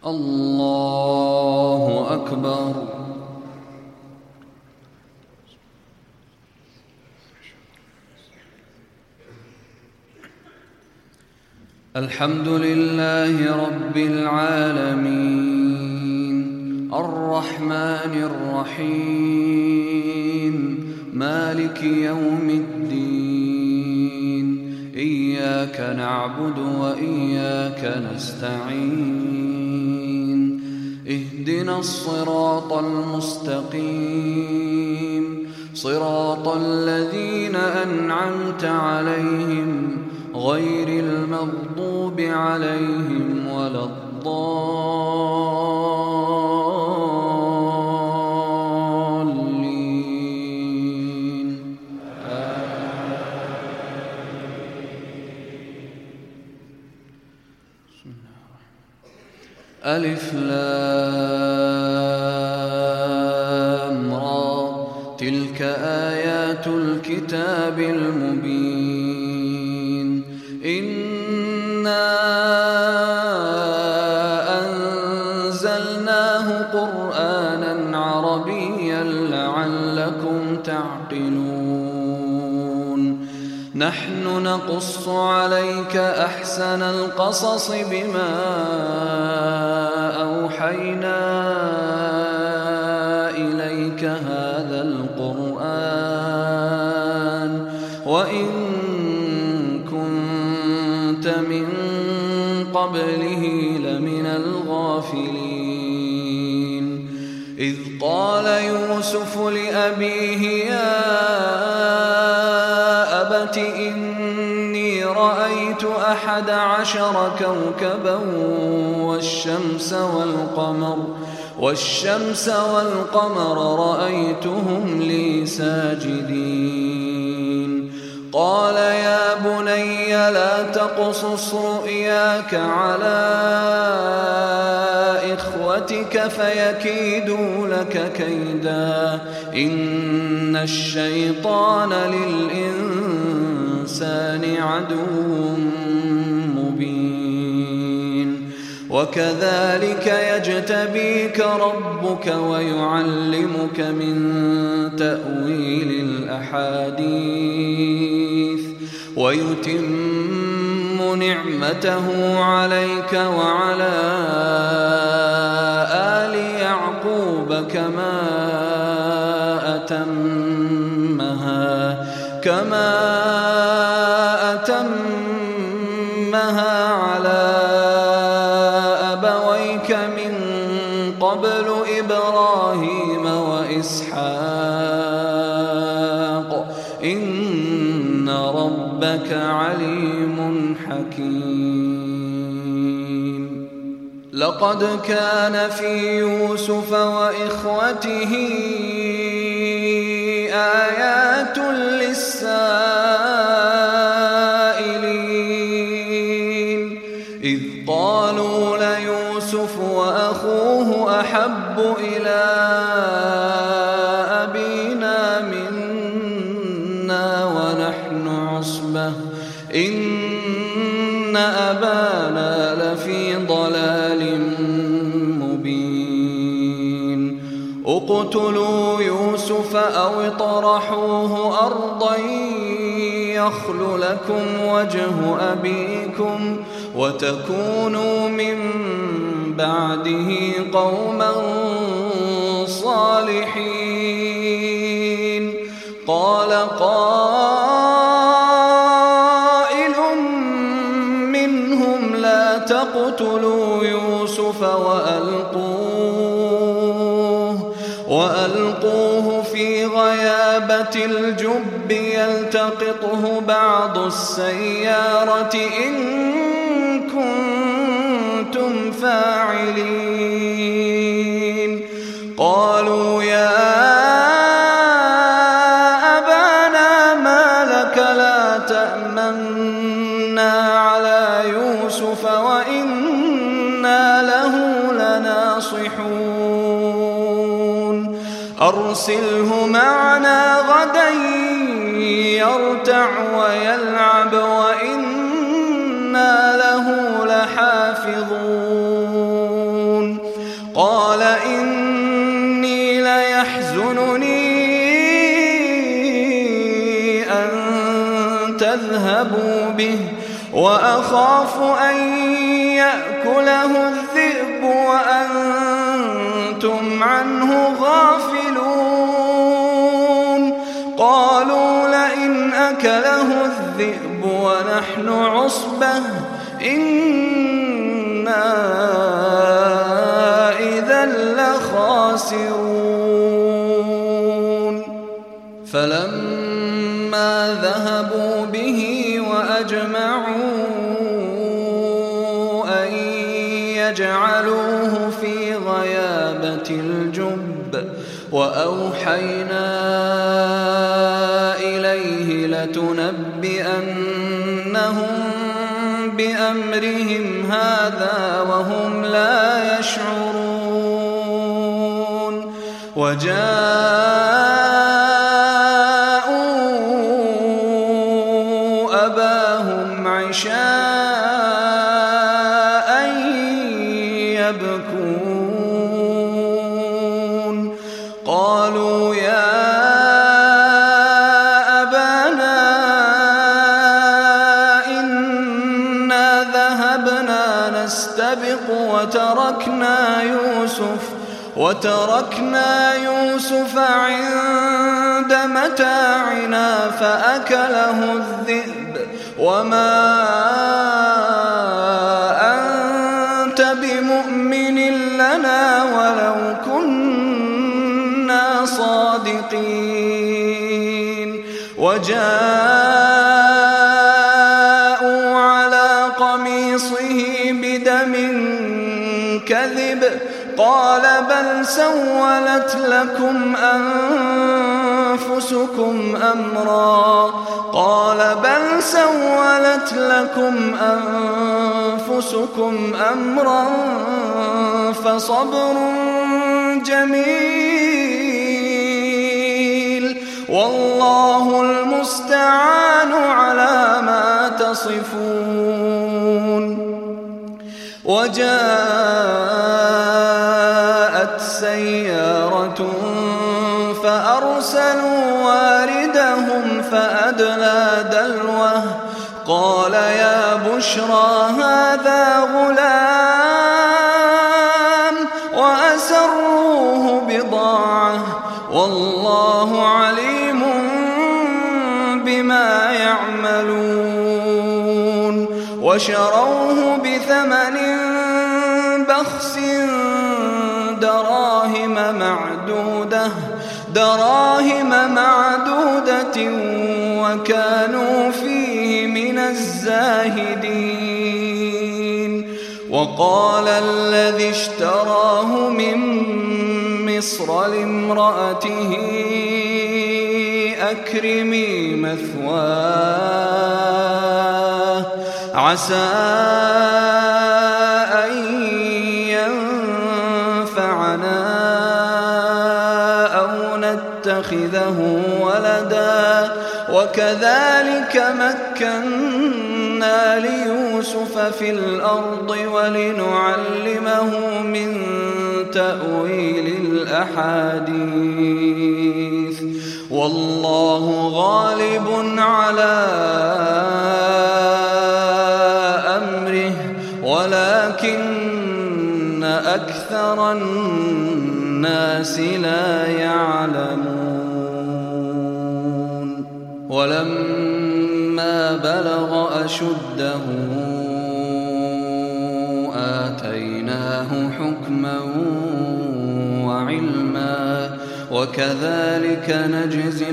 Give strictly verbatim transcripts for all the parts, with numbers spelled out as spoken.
الله أكبر. الحمد لله رب العالمين الرحمن الرحيم مالك يوم الدين إياك نعبد وإياك نستعين اهدنا الصراط المستقيم صراط الذين أنعمت عليهم غير المغضوب عليهم ولا الضالين. ألف لام را تلك آيات الكتاب المبين إنا أنزلناه قرآنا عربيا لعلكم تعقلون. نحن نقص عليك أحسن القصص بما أوحينا إليك هذا القرآن وإن من قبله لمن الغافلين. إذ قال يوسف لأبيه يا أبت إني رأيت أحد عشر كوكبا والشمس والقمر والشمس والقمر رأيتهم لي ساجدين. قال يا بني لا تقصص رؤياك على إخوتك فيكيدوا لك كيدا إن الشيطان للإنسان عدو مبين. وكذلك يجتبيك ربك ويعلمك من تأويل الأحاديث ويتم نعمته عليك وعلى آل يعقوب كما أتمها كما أتمها على أبويك من قبل إبراهيم وإسحاق إن ربك عليم حكيم. لقد كان في يوسف وإخوته آيات للسائلين إذ قالوا ليوسف وأخوه أحب إلى أبينا منا ونحن عصبة إن أبانا لفي ضلال مبين. اقتلوا يوسف أو اطرحوه أرضا يخل لكم وجه أبيكم وتكونوا من بعده قوما صالحين. قال قائل منهم لا تقتلوا يوسف وألقوه, وألقوه في غيابة الجب يلتقطه بعض السيارة إن كنتم فاعلين. قالوا يا أبانا ما لك لا تأمنا على يوسف وإنا له لناصحون. أرسله معنا غدا يرتع ويلعب وإنا له لحافظون. ذهبوا به وأخاف أن يأكله الذئب وأنتم عنه غافلون قالوا لئن أكله الذئب ونحن عصبة إنا إذا لخاسرون فلما ذهبوا به وأجمعوا أن يجعلوه في غيابة الجب وأوحينا إليه لتنبئنهم بأمرهم هذا وهم لا يشعرون وجاءوا أباهم عشاء يبكون قالوا يا نستبق وتركنا يوسف وتركنا يوسف عند متاعنا فأكله الذئب وما أنت بمؤمن لنا ولو كنا صادقين وجاءوا على قميصه بدم كذب قال بل سولت لكم أنفسكم أمرا قال بل سولت لكم أنفسكم أمرا فصبر جميل والله المستعان على ما تصفون وجاءت سيارة فأرسلوا واردهم فأدلى دلوه قال يا بشرى هذا غلام وأسروه بضاعة والله عليم بما يعملون وشروه بثمن بخس دراهم معدودة دراهم معدودة وكانوا فيه من الزاهدين وقال الذي اشتراه من مصر لامرأته أكرمي مثواه عسى أن ينفعنا أو نتخذه ولدا وكذلك مكنا ليوسف في الأرض ولنعلمه من تأويل الأحاديث والله غالب على أمره ولكن أكثر الناس لا يعلمون ولما بلغ أشده آتيناه حكما وعلما وكذلك نجزي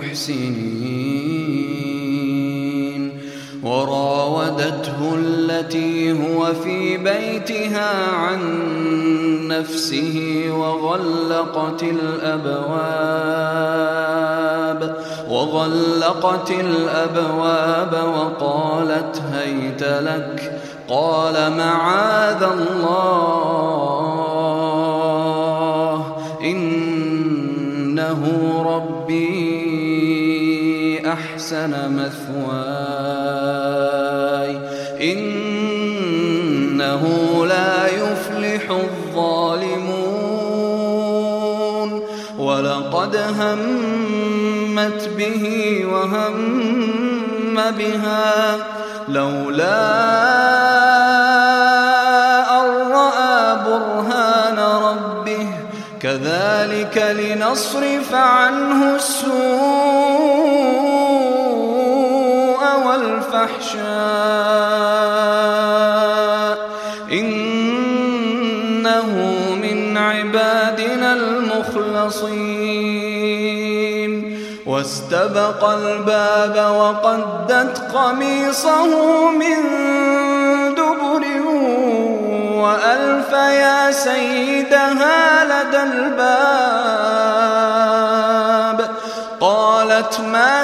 المحسنين وراودته التي هو في بيتها عن نفسه وغلقت الأبواب وغلقت الأبواب وقالت هيت لك قال معاذ الله إنه ربي أحسن مثواي إنه لا يفلح الظالمون ولقد همت به وهم بها لولا أن رأى برهان ربه كذلك لنصرف عنه السوء والفحشاء إنه من عبادنا المخلصين واستبق الباب وقدت قميصه من دبر وألف يا سيدها لدى الباب قالت ما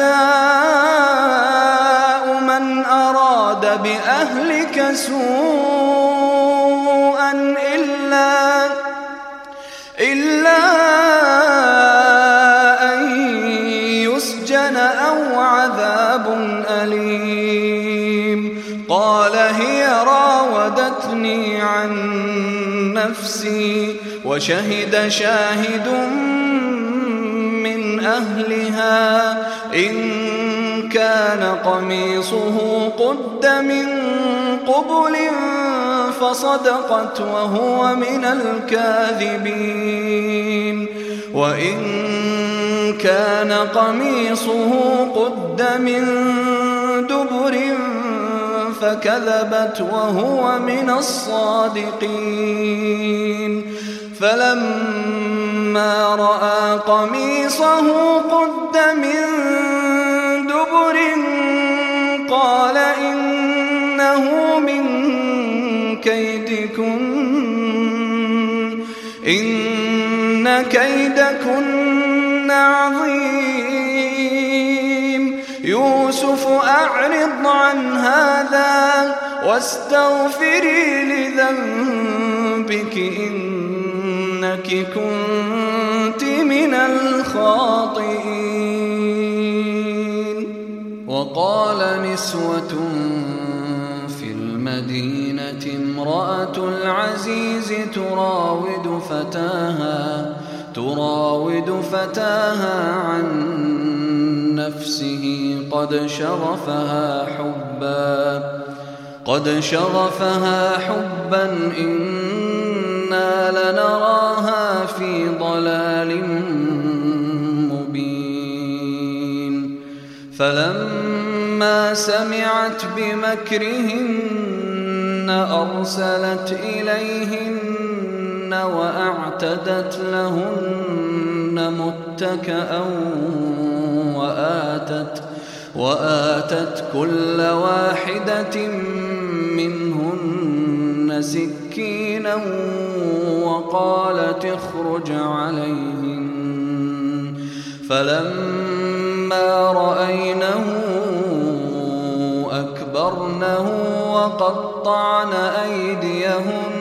جزاء من أراد بأهلك سوءا إلا إلا أن يسجن أو عذاب أليم قال هي راودتني عن نفسي وشهد شاهد من أهلها إن كان قميصه قد من قبل فصدقت وهو من الكاذبين وإن كان قميصه قد من دبر فكذبت وهو من الصادقين فلما رأى قميصه قد من دبر قال إنه من كيدكن إن كيدكن عظيم يوسف أعرض عن هذا واستغفري لذنبك إنك كنت من الخاطئين وقال نسوة في المدينة امرأة العزيز تراود فتاها تراود فتاها عن نفسه قد شغفها حبا قد شغفها حبا إنا لنراها في ضلال مبين فلما سمعت بمكرهن أرسلت إليهن وأعتدت لهن متكئا وآتت وآتت كل واحدة منهن سكينا وقالت اخرج عليهن فلما رأينه أكبرنه وقطعن أيديهن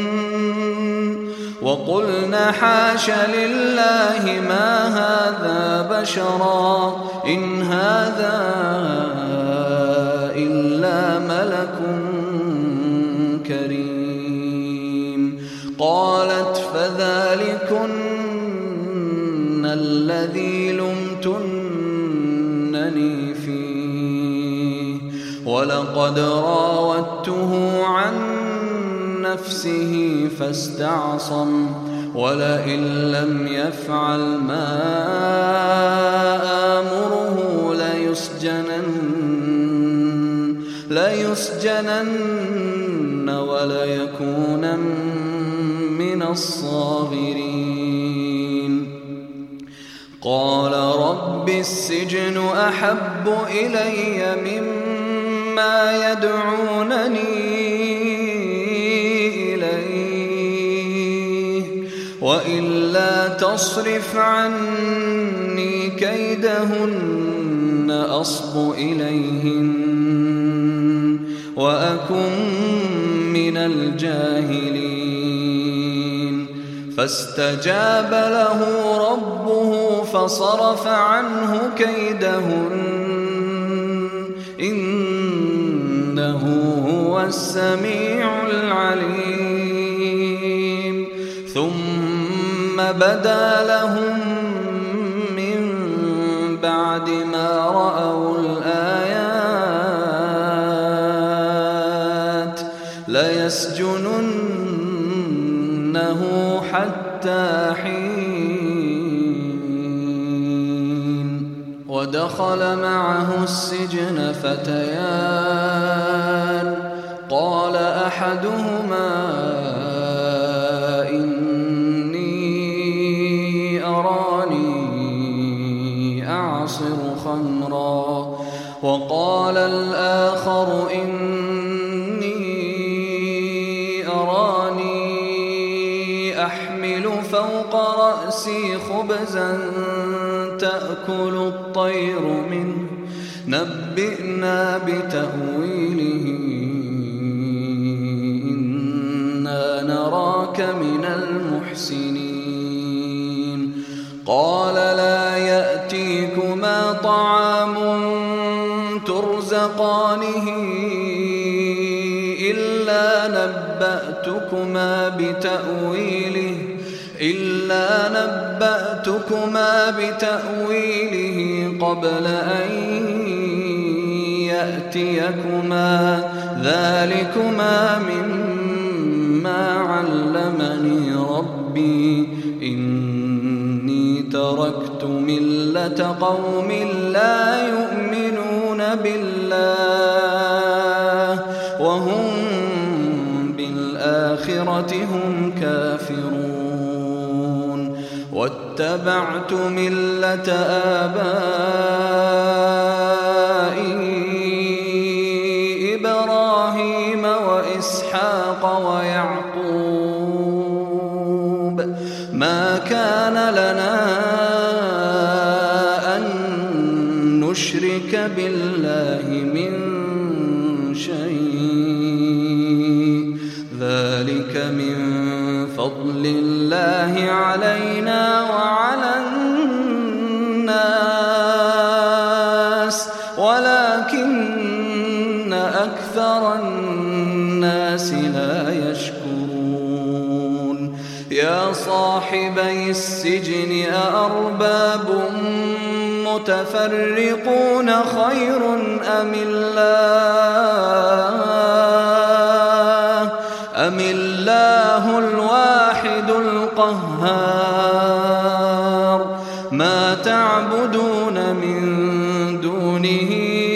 وقلن حاش لله ما هذا بشرا إن هذا إلا ملك كريم قالت فذلكن الذي لمتنني فيه ولقد راودته عن نفسه فاستعصم ولئن لم يفعل ما آمره ليسجنن ليسجنن وليكونن من الصاغرين قال رب السجن أحب إلي مما يدعونني وإلا تصرف عني كيدهن أصب إليهن وأكن من الجاهلين فاستجاب له ربه فصرف عنه كيدهن إنه هو السميع العليم ثم بدا لهم من بعد ما رأوا الآيات ليسجننه حتى حين. ودخل معه السجن فتيان قال أحدهما إني أراني أعصر خمرا وقال الآخر إني أراني أحمل فوق رأسي خبزا تأكل الطير منه نبئنا بتأويله إنا نراك من المحسنين. قال لا يأتيكما طعام ترزقانه إلا نبأتكما بتأويله إلا نبأتكما بتأويله قبل أن يأتيكما ذلكما مما علمني ربي إني تركت ملة قوم لا يؤمنون بالله وهم بالآخرة هم كافرون واتبعت ملة آبائي إبراهيم وإسحاق ويعقوب ما كان لنا أن نشرك بالله من شيء ذلك من فضل الله علينا وعلى الناس ولكن أكثر الناس لا يشكرون. يا صاحبي السجن أأرباب متفرقون خير أم الله أم الله الواحد القهار. ما تعبدون من دونه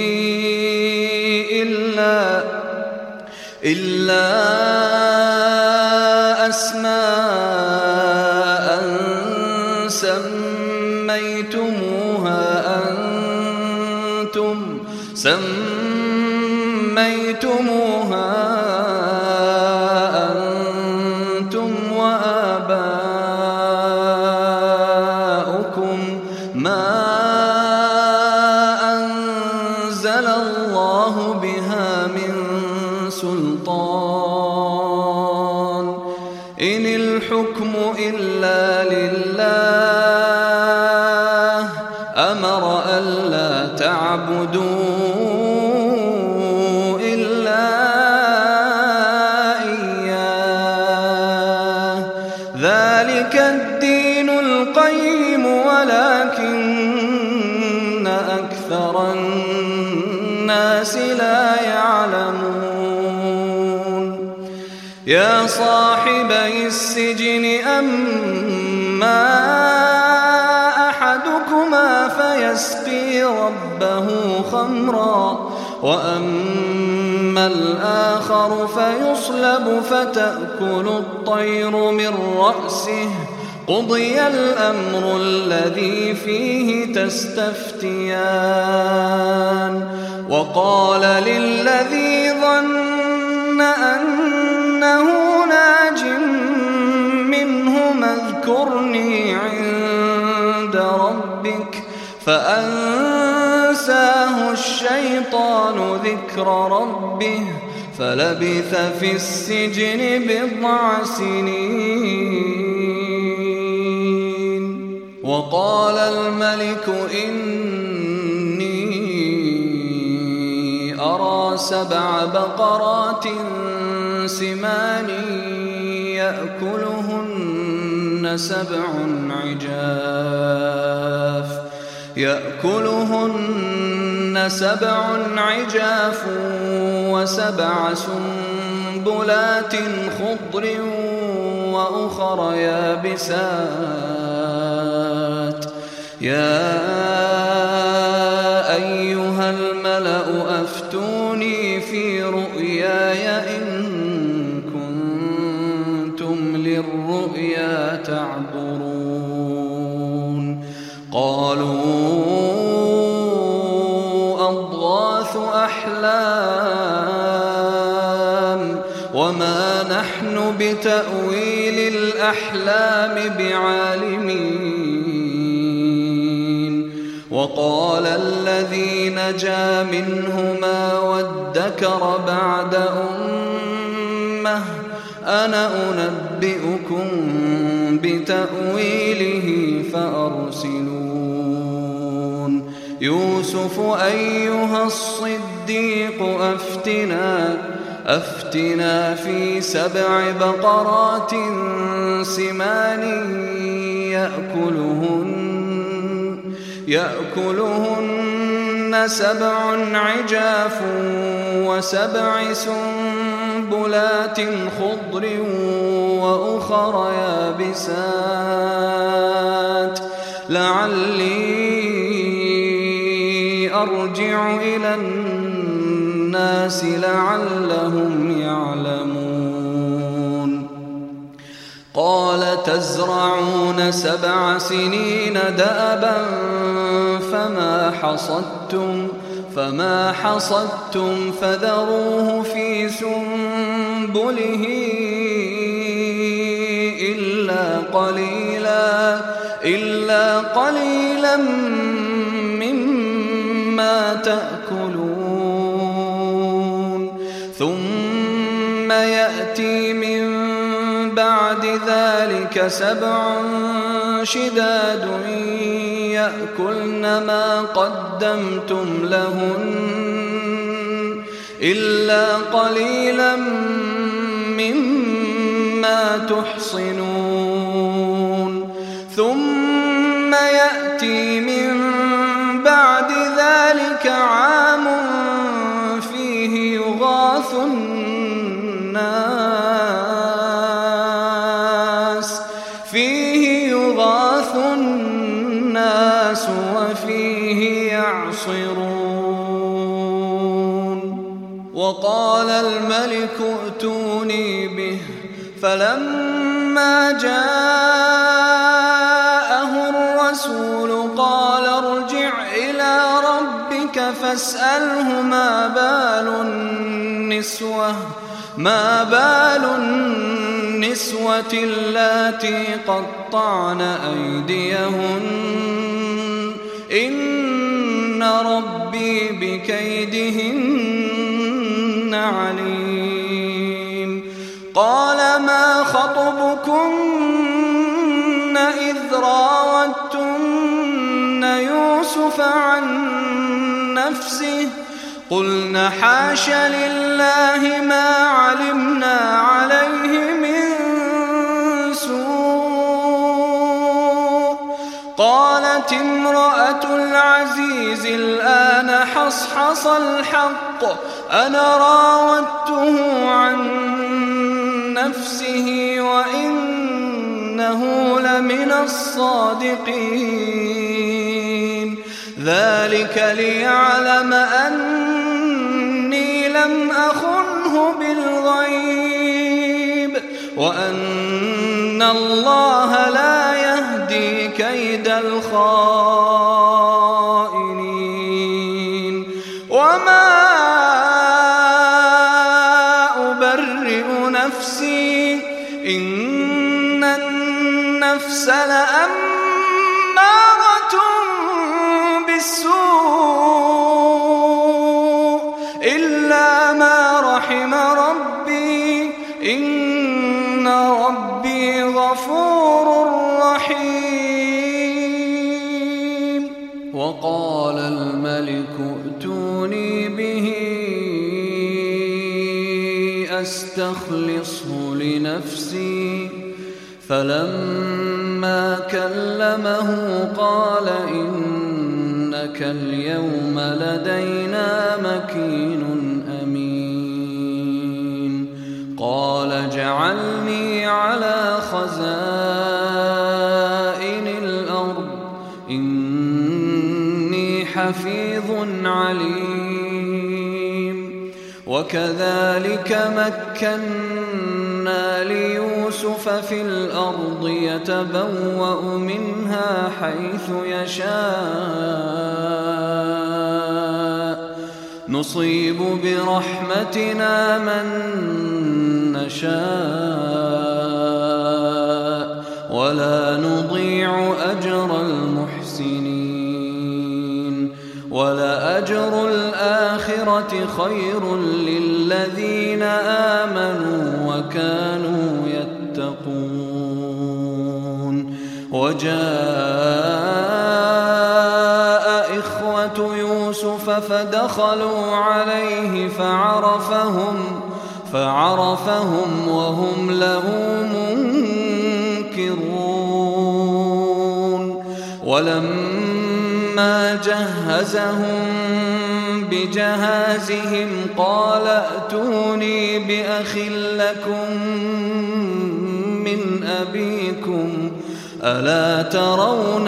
إلا إلا أسماء سميتموها أنتم سميتموها أنتم وآباؤكم ما أنزل الله بها من سلطان إن الحكم إلا لله أمر ألا تعبدوا إلا إياه ذلك الدين القيم ولكن أكثر الناس لا يعلمون. يا صاحبي السجن أما أحدكما فيسقي ربه خمرا وأما الآخر فيصلب فتأكل الطير من رأسه قضي الأمر الذي فيه تستفتيان. وقال للذي ظن أنه ناج منهما اذكرني عند ربك فأنساه الشيطان ذكر ربه فلبث في السجن بضع سنين. وقال الملك إني أرى سبع بقرات سمان يأكلهن سبع عجاف يأكلهن سبع عجاف وسبع سنبلات سنبلات خضر وأخر يابسات يا أيها الملأ أفتوني في رؤياي إن كنتم للرؤيا تعبرون قالوا أضغاث أحلام وما نحن بتأويل الأحلام بعالمين وقال الذي نجا منهما وادكر بعد أمة أنا أنبئكم بتأويله فأرسلون يوسف أيها الصديق أفتنا أفتنا في سبع بقرات سمان يأكلهن يأكلهن سبع عجاف وسبع سنبلات خضر وأخر يابسات لعلي أرجع إلى الناس لعلهم يعلمون قال تزرعون سبع سنين دأبا فما حصدتم فما حصدتم فذروه في سنبله إلا قليلا إلا قليلا مما تأكلون ثم يأتي من بعد ذلك سبع شداد يأكلن ما قدمتم لهن إلا قليلا مما تحصنون ثم يأتي من بعد ذلك عام فيه يغاث الناس فيه يغاث الناس وفيه يعصرون وقال الملك ائتوني به فلما جاءه الرسول قال ارجع إلى ربك فاسأله ما بال النسوة ما بال النسوة اللاتي قطعن أيديهن إن ربي بكيدهن عليم قال ما خطبكن إذ راوتن يوسف عن نفسه قلنا حاش لله ما علمنا عليه من سوء قالت امرأة العزيز الآن حصحص الحق أنا راودته عن نفسه وإنه لمن الصادقين ذلك ليعلم أني لم أخنه بالغيب وأن الله لا يهدي كيد الخائنين وما أبرئ نفسي إن النفس لأمارة بالسوء إلا ما رحم ربي إن ربي غفور رحيم وقال الملك ائتوني به أستخلصه لنفسي فلما كلمه قال إنك اليوم لدينا مكين أمين اجعلني على خزائن الأرض إني حفيظ عليم. وكذلك مكنا ليوسف في الأرض يتبوأ منها حيث يشاء نصيب برحمتنا من نشاء ولا نضيع أجر المحسنين. ولأجر الآخرة خير للذين آمنوا وكانوا يتقون. وجاء إخوة يوسف فدخلوا عليه فعرفهم فعرفهم وهم له منكرون. ولما جهزهم بجهازهم قال ائتوني بأخ لكم من أبيكم ألا ترون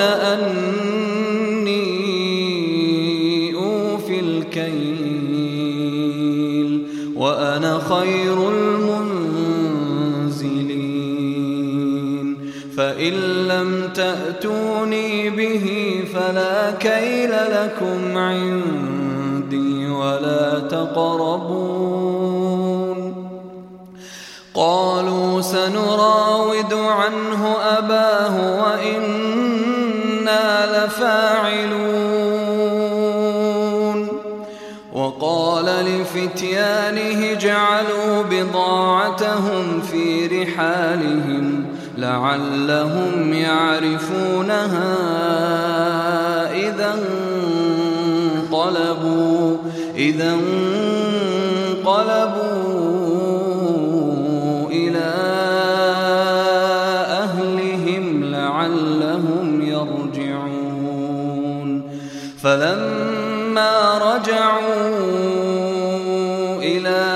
أني أوفي الكيل وأنا خير المنزلين. فإن لم تأتوني به فلا كيل لكم عندي ولا تقربون. قالوا سنراود عنه أباه وإنا لفاعلون. وقال لفتيانه اجعلوا بضاعتهم في رحالهم لعلهم يعرفونها إذا انقلبوا إذا انقلبوا إلى أهلهم لعلهم يرجعون. فلما رجعوا إلى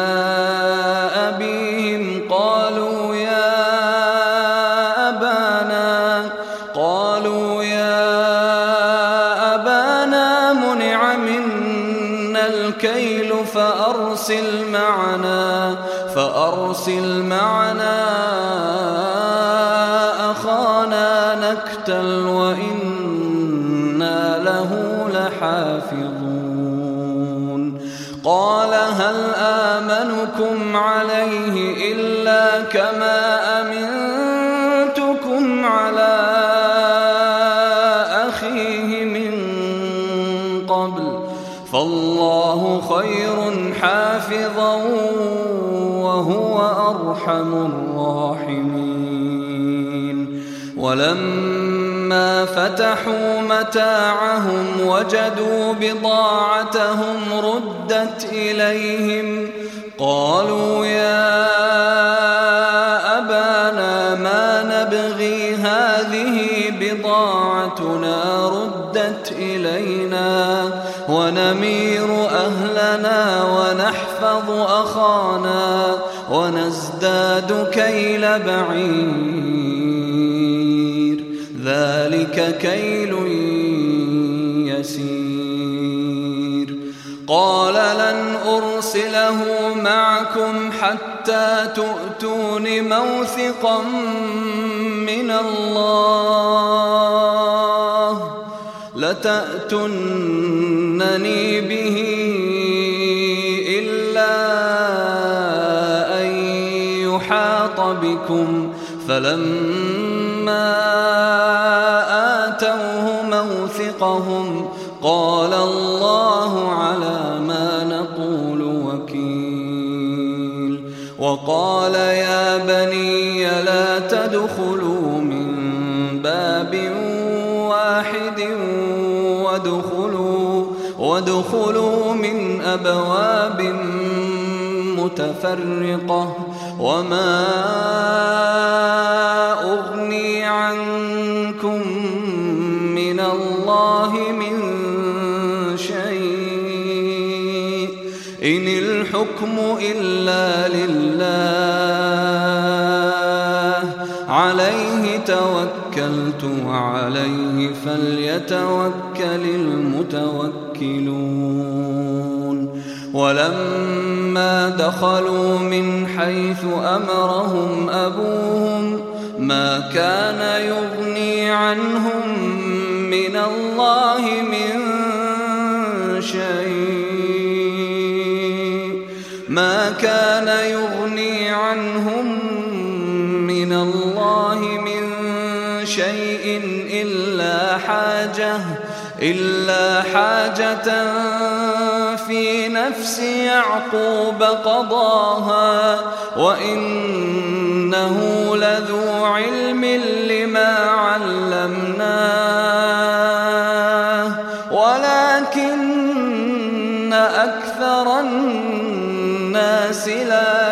أبيهم قالوا يا أبانا قالوا يا أبانا منع منا الكيل فأرسل معنا فأرسل معنا أخانا نكتل وإنا له لحافظون. قال هل آمنكم عليه إلا كما أمنتكم على أخيه من قبل فالله خير حافظا وهو أرحم الراحمين. ولما فتحوا متاعهم وجدوا بضاعتهم ردت إليهم قالوا يا أبانا ما نبغي هذه بضاعتنا ردت إلينا ونمير أهلنا ونحفظ أخانا ونزداد كيل بعير ذلك كيل يسير. قال لن أرسله معكم حتى تؤتون موثقا من الله لتأتونني به إلا أن يحاط بكم. فلما آتوه موثقهم قال الله على ما نقول وكيل. وقال يا بني لا تدخلوا من باب واحد وادخلوا, وادخلوا من أبواب متفرقة وما أغني عنكم من الله من شيء إن الحكم إلا لله عليه توكلت وعليه فليتوكل المتوكلون ولما دخلوا من حيث أمرهم أبوهم ما كان يغني عنهم من الله من شيء ما كان يغني عنهم من الله من شيء إلا حاجة إلا حاجة في نفس يعقوب قضاها وإنه لذو علم لما علمناه ولكن أكثر الناس لا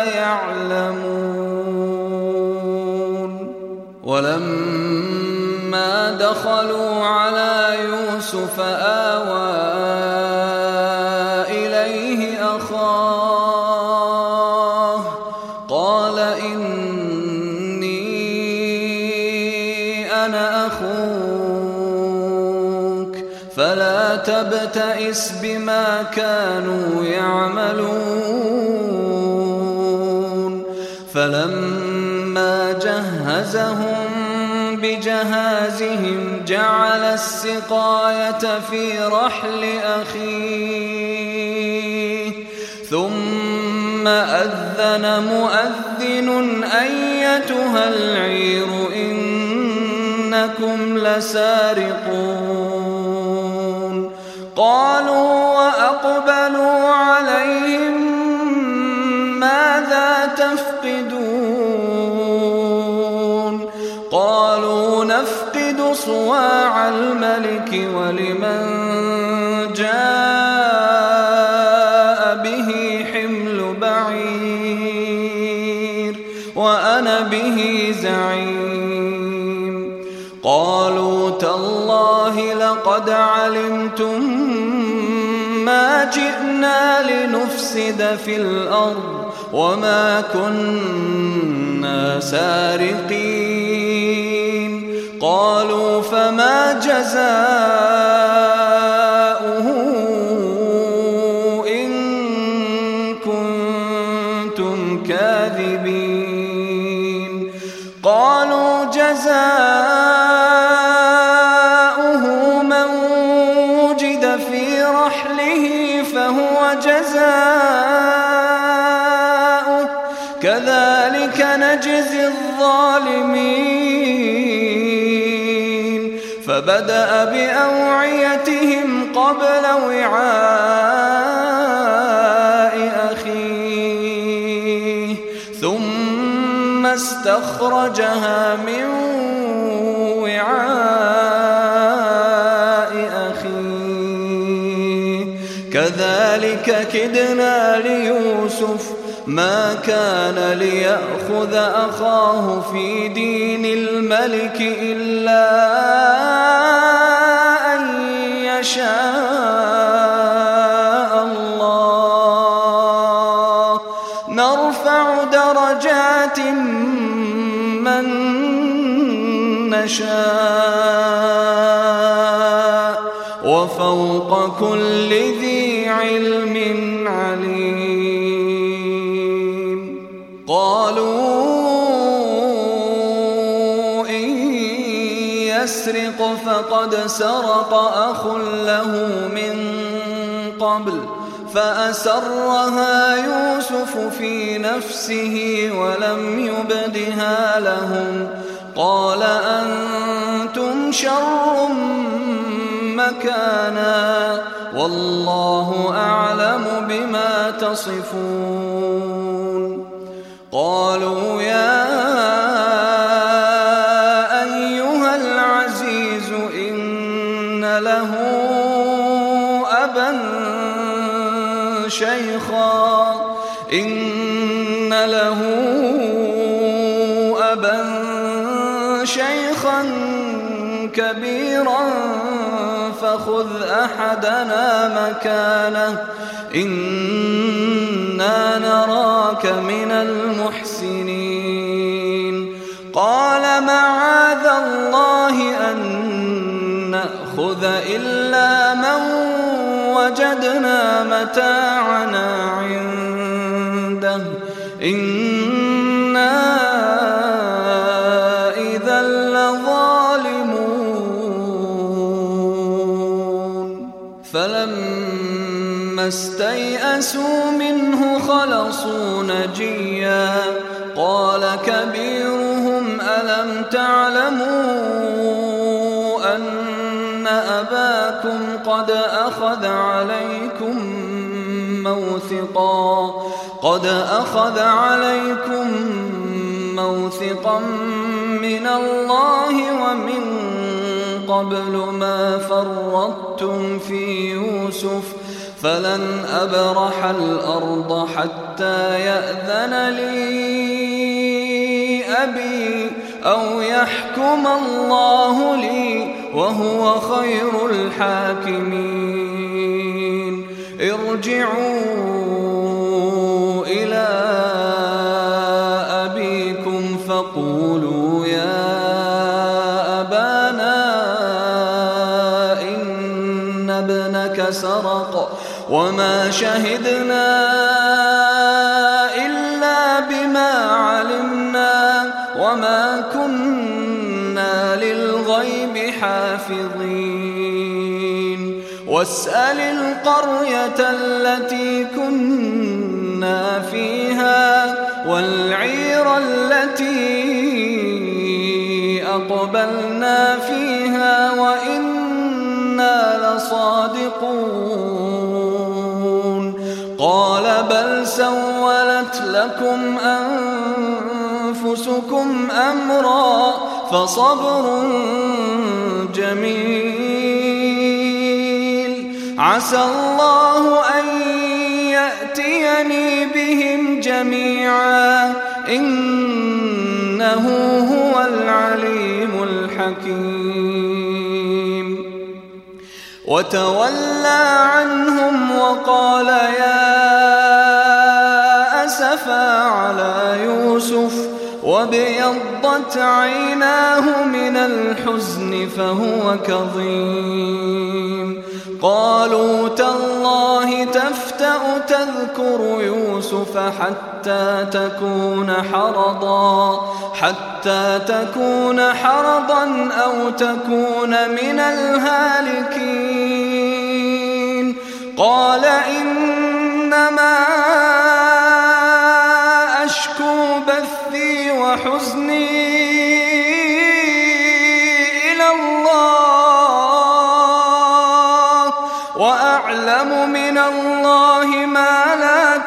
يعلمون ولما دخلوا على يوسف آوى إليه أخاه قال إني أنا أخوك فلا تبتئس بما كانوا يعملون فلما جهزهم بجهازهم جعل السقاية في رحل أخيه ثم أذن مؤذن أيتها العير إنكم لسارقون قالوا وأقبلوا عليهم ماذا تفقدون قالوا نفقد صواع الملك ولمن جاء به حمل بعير وأنا به زعيم قالوا تالله لقد علمتم ما جئنا لنفسد في الأرض وما كنا سارقين قالوا فما جزاؤه إن كنتم كاذبين قالوا جزاؤه من وجد في رحله فهو جزاؤه كذلك نجزي الظالمين فبدأ بأوعيتهم قبل وعاء أخيه ثم استخرجها من وعاء أخيه كذلك كدنا ليوسف ما كان ليأخذ أخاه في دين الملك إلا أن يشاء الله نرفع درجات من نشاء وفوق كل ذي علم عليم قالوا إن يسرق فقد سرق أخ له من قبل فأسرها يوسف في نفسه ولم يبدها لهم قال أنتم شر مكانا والله أعلم بما تصفون قالوا يا أيها العزيز إن له أبا شيخا إن له أبا شيخا كبيرا فخذ أحدنا مكانه إنا نراك من المحسنين قال معاذ الله أن نأخذ إلا من وجدنا متاعنا عنده إنا إذا لظالمون فلما استيئسوا منه خلصوا نجيا قال كبيرهم ألم تعلموا أن أباكم قد أخذ عليكم موثقا قد أخذ عليكم موثقا من الله ومن قبل ما فرطتم في يوسف فلن أبرح الأرض حتى يأذن لي أبي أو يحكم الله لي وهو خير الحاكمين ارجعوا إلى أبيكم فقولوا يا أبانا إن ابنك سرق وما شهدنا إلا بما علمنا وما كنا للغيب حافظين واسأل القرية التي كنا فيها والعير التي أقبلنا فيها وإنا لصادقون قال بل سولت لكم أنفسكم أمرا فصبر جميل عسى الله أن يأتيني بهم جميعا إنه هو العليم الحكيم وتولى عنهم وقال يا أسفا على يوسف وابيضت عيناه من الحزن فهو كظيم قالوا تالله تفتأ تذكر يوسف حتى تكون حرضا حتى تكون حرضا أو تكون من الهالكين قال إنما أشكو بثي وحزني إلى الله وأعلم من الله ما لا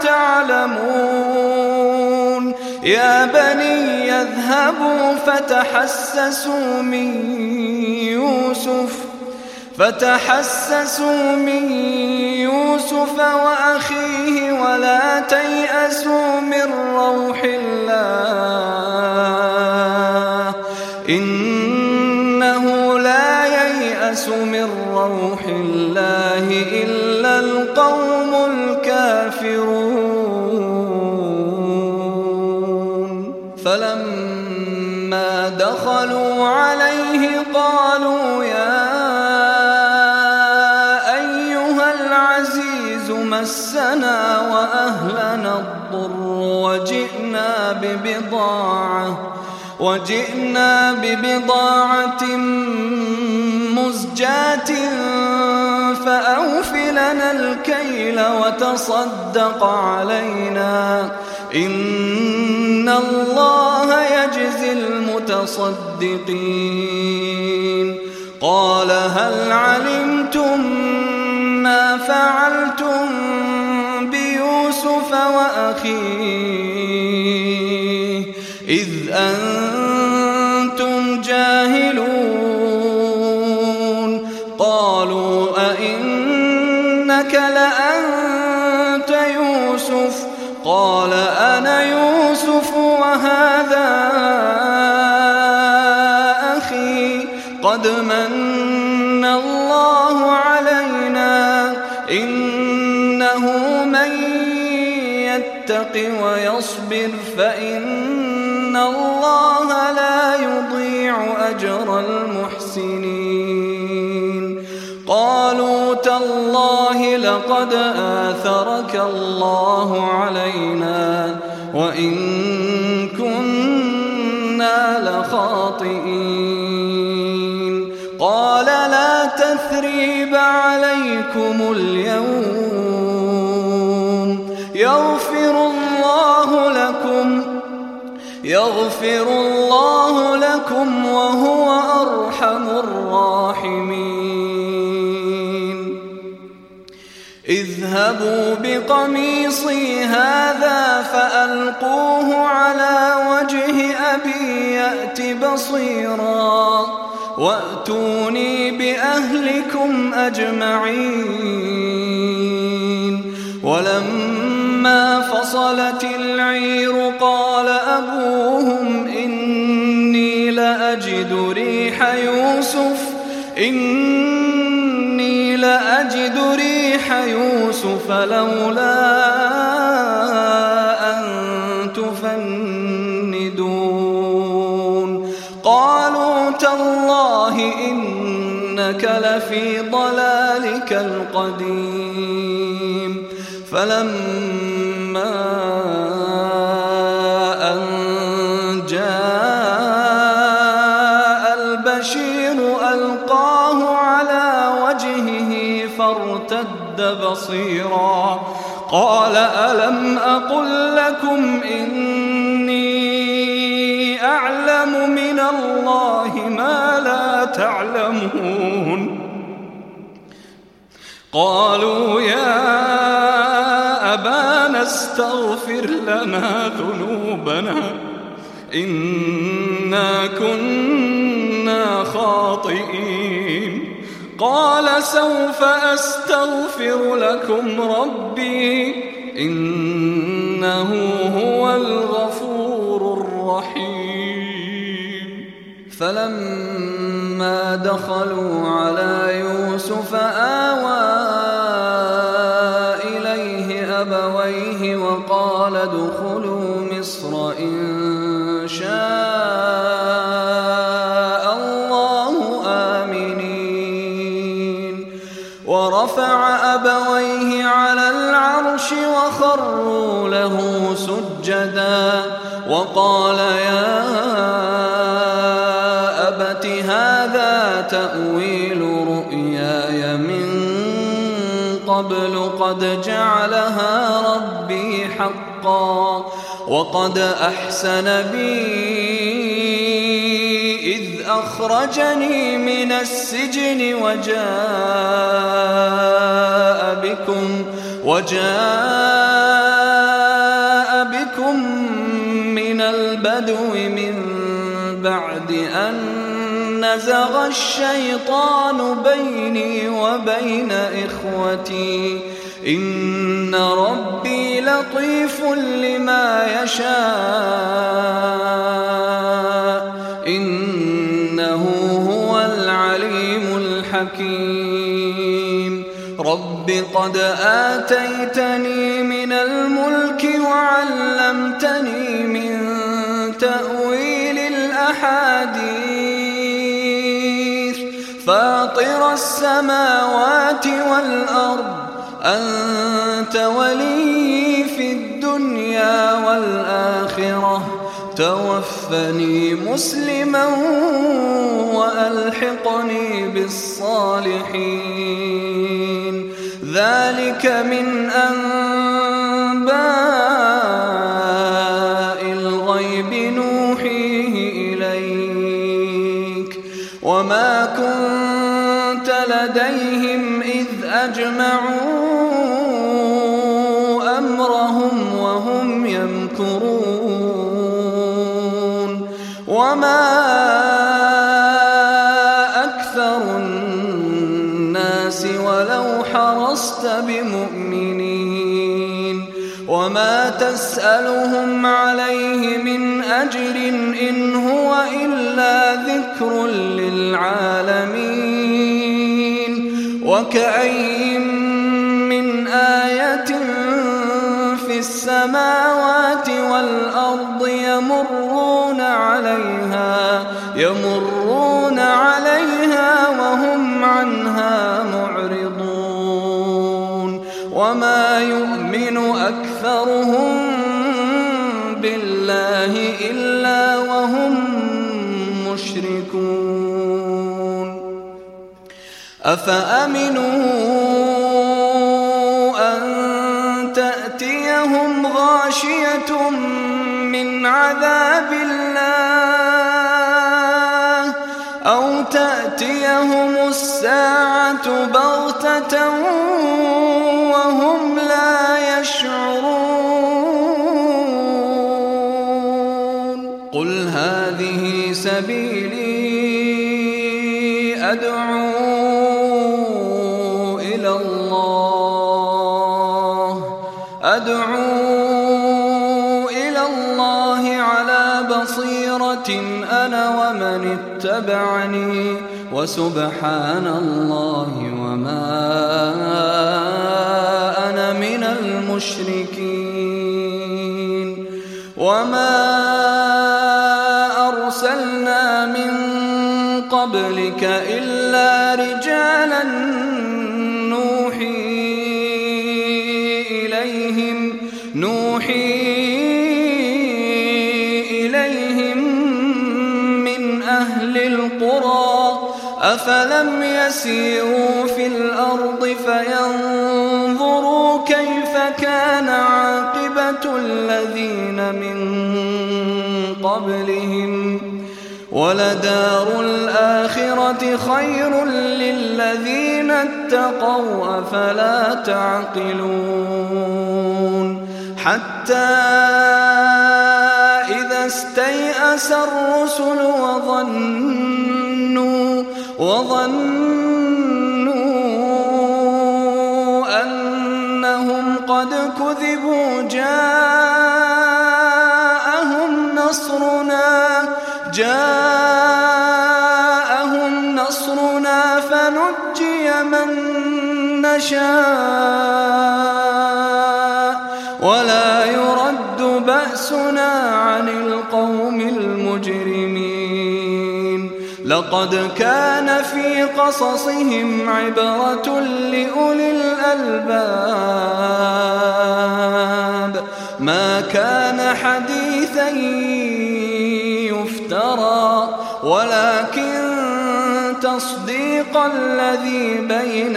تعلمون يا بني يذهبوا فتحسسوا من يوسف فتحسسوا من يوسف وأخيه ولا تيأسوا من روح الله إنه لا ييأس من روح الله إلا القوم الكافرون فلما دخلوا عليه قالوا يا مسنا وأهلنا الضر وجئنا ببضاعة وجئنا ببضاعة مزجاة فأوف لنا الكيل وتصدق علينا إن الله يجزي المتصدقين قال هل علمتم ما فعلتم بيوسف وأخيه إذ أنتم جاهلون قالوا أئنك لأنت يوسف قال أنا يوسف وهذا أخي قد من الله علينا إنه من يتق ويصبر فإن الله لا نضيع أجر المحسنين. قالوا تالله لقد آثرك الله علينا وإن كنا لخاطئين. قال لا تثريب عليكم اليوم يغفر الله لكم يغفر الله لكم وهو أرحم الراحمين. اذهبوا بقميصي هذا فألقوه على وجه أبي يأت بصيرا وأتوني بأهلكم أجمعين. ولما فصلت العير قال أبوهم إني لأجد ريح يوسف إني لأجد ريح يوسف لولا أن تفندون. قالوا تالله إنك لفي ضلالك القديم. فلما أن جاء البشير ألقاه على وجهه فارتد بصيرا قال ألم أقل لكم إني أعلم من الله ما لا تعلمون. قالوا يا أبانا استغفر لنا ذنوبنا إنا كنا خاطئين. قال سوف أستغفر لكم ربي إنه هو الغفور الرحيم. فلما دخلوا على يوسف آوى إليه أبويه وقال ادخلوا مصر إن شاء الله آمنين. ورفع أبويه على العرش وخروا له سجدا وقال يا أبت هذا تأويل رؤياي من قبل قد جعلها ربي حقا وقد أحسن بي إذ أخرجني من السجن وجاء بكم وجاء بكم من البدو من بعد أن نزغ الشيطان بيني وبين إخوتي إن ربي لطيف لما يشاء إنه هو العليم الحكيم. رب قد آتيتني من الملك وعلمتني من تأويل الأحاديث فاطر السماوات والأرض أنت ولي في الدنيا والآخرة توفني مسلما وألحقني بالصالحين. ذلك من أنباء الغيب نوحيه إليك وما كنت لديهم إذ أجمعوا أمرهم وهم يمكرون وما أكثر الناس ولو حرصت بمؤمنين وما تسألهم عليه من أجر إن هو إلا ذكر للعالمين. وكأين من آية في السماوات والأرض يمرون عليها عليها يمرون عليها وهم عنها معرضون وما يؤمن أكثرهم بالله إلا وهم مشركون أفأمنوا أن تأتيهم غاشية من عذاب الله أو تأتيهم الساعة بغتة وهم لا يشعرون قل هذه سبيلي أدعو إلى الله أدعو إلى الله على بصيرة أنا ومن اتبعني وسبحان الله وما أنا من المشركين وما أرسلنا من قبلك إلا رجالا نوحي إليهم نوحي إليهم من أهل القرى أفلم يسيروا في الأرض فينظروا كيف كان عاقبة الذين من قبلهم ولدار الآخرة خير للذين اتقوا أفلا تعقلون حتى إذا استيأس الرسل وظنوا وظنوا أنهم قد كذبوا جاءهم نصرنا جاءهم نصرنا فنجي من نشاء ولا يرد بأسنا عن القوم المجرمين لقد كان في قصصهم عبرة لأولي الألباب ما كان حديثا يفترى ولكن تصديق الذي بين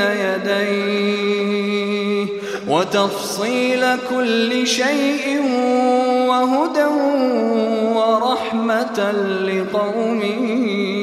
يديه وتفصيل كل شيء وهدى ورحمة لقوم